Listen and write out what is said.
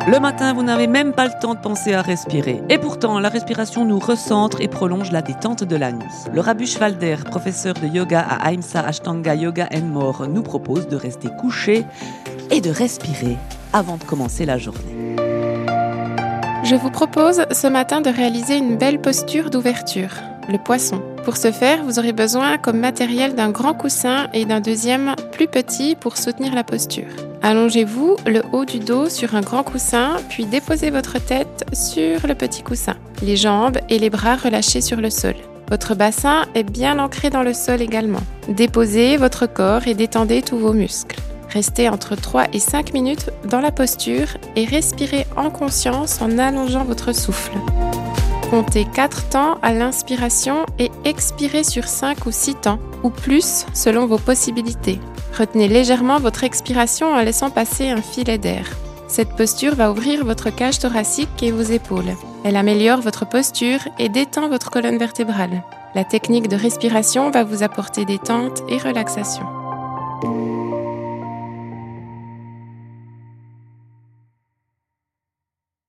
Le matin, vous n'avez même pas le temps de penser à respirer. Et pourtant, la respiration nous recentre et prolonge la détente de la nuit. Laura Buchwalder, professeure de yoga à Ahimsa Ashtanga Yoga & More, nous propose de rester couché et de respirer avant de commencer la journée. Je vous propose ce matin de réaliser une belle posture d'ouverture, le poisson. Pour ce faire, vous aurez besoin comme matériel d'un grand coussin et d'un deuxième plus petit pour soutenir la posture. Allongez-vous le haut du dos sur un grand coussin, puis déposez votre tête sur le petit coussin. Les jambes et les bras relâchés sur le sol. Votre bassin est bien ancré dans le sol également. Déposez votre corps et détendez tous vos muscles. Restez entre 3 et 5 minutes dans la posture et respirez en conscience en allongeant votre souffle. Comptez 4 temps à l'inspiration et expirez sur 5 ou 6 temps, ou plus selon vos possibilités. Retenez légèrement votre expiration en laissant passer un filet d'air. Cette posture va ouvrir votre cage thoracique et vos épaules. Elle améliore votre posture et détend votre colonne vertébrale. La technique de respiration va vous apporter détente et relaxation.